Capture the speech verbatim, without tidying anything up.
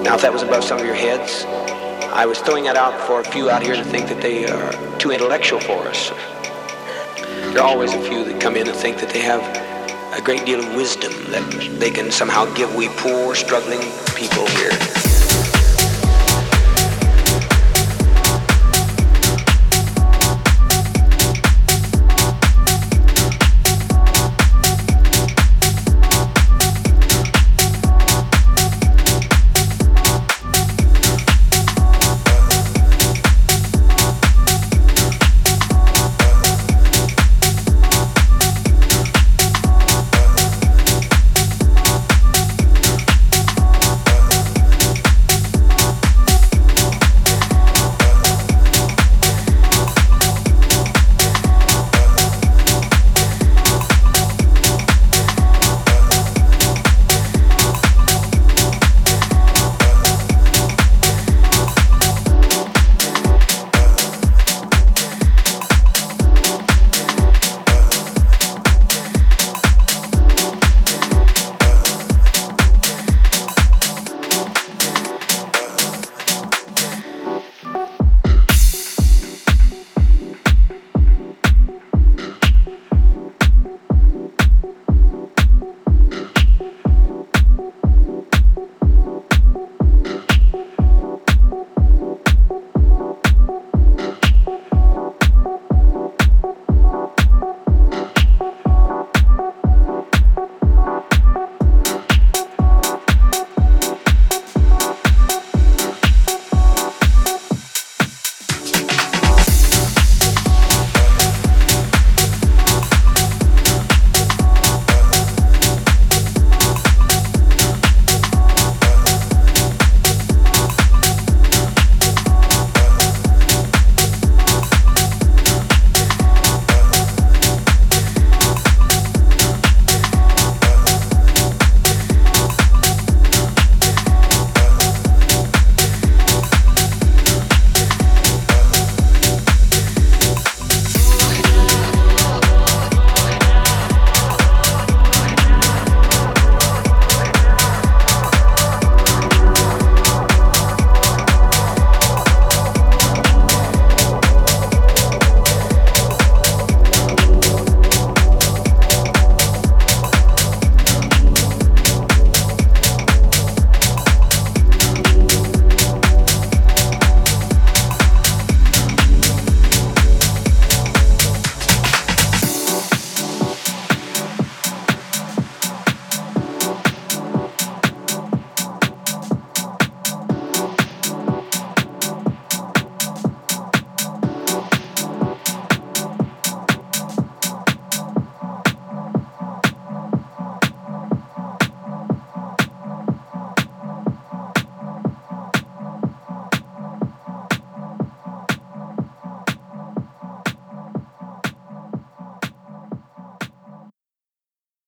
Now, if that was above some of your heads, I was throwing that out for a few out here to think that they are too intellectual for us. There are always a few that come in and think that they have a great deal of wisdom that they can somehow give we poor, struggling people here.